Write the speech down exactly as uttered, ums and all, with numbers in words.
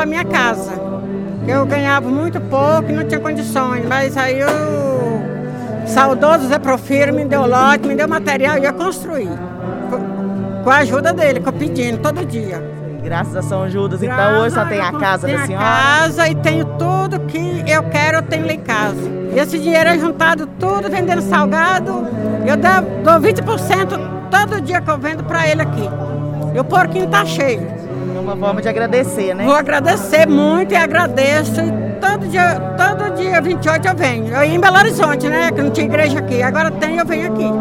para minha casa. Eu ganhava muito pouco e não tinha condições, mas aí o saudoso Zé Profiro me deu lote, me deu material e eu construí. Com a ajuda dele, que eu pedindo todo dia. Graças a São Judas, Graças então hoje só tem a casa da senhora? Tenho a casa e tenho tudo que eu quero, eu tenho lá em casa. E esse dinheiro é juntado tudo, vendendo salgado. Eu dou, dou vinte por cento todo dia que eu vendo para ele aqui. E o porquinho tá cheio. É uma forma de agradecer, né? Vou agradecer muito e agradeço. E todo dia, todo dia vinte e oito eu venho. Eu ia em Belo Horizonte, né? Que não tinha igreja aqui. Agora tem, eu venho aqui.